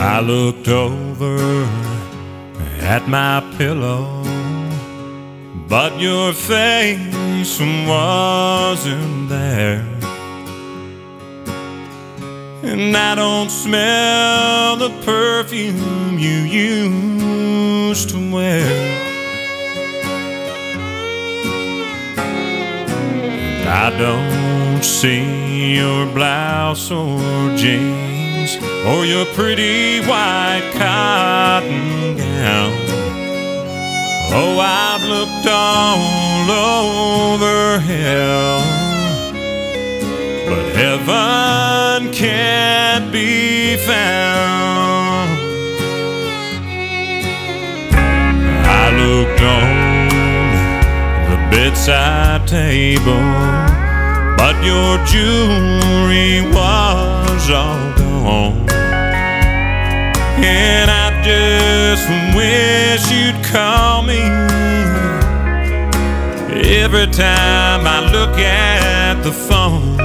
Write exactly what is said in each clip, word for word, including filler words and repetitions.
I looked over at my pillow, but your face wasn't there. And I don't smell the perfume you used to wear. And I don't see your blouse or jeans or your pretty white cotton gown. Oh, I've looked all over hell, but heaven can't be found. I looked on the bedside table, but your jewelry was all gone. And I just wish you'd call me every time I look at the phone.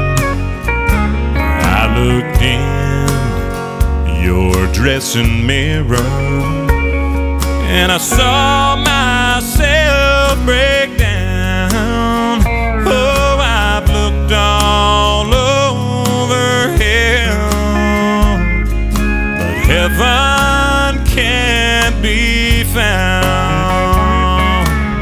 I looked in your dressing mirror and I saw myself break down. Oh, I've looked all over hell, but heaven can't be found.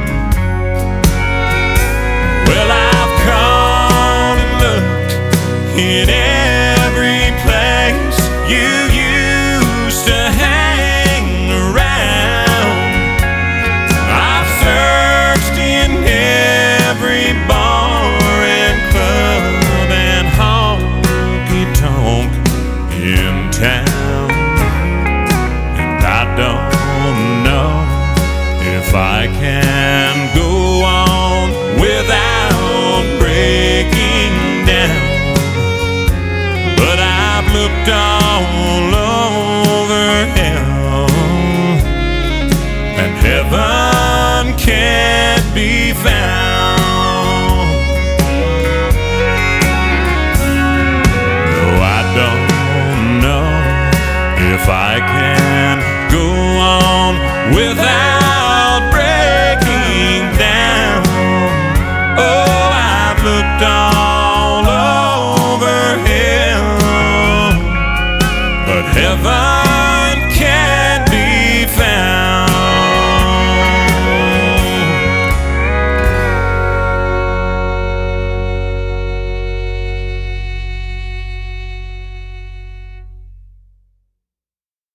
Well, I've called and looked in every place you used to hang around. I've searched in every bar and club and honky-tonk in town, and I don't know if I can go on without breaking down. But I've looked all over hell, and heaven can't be found. No, I don't know if I can go on without breaking down. Oh, I've looked all over hell, but heaven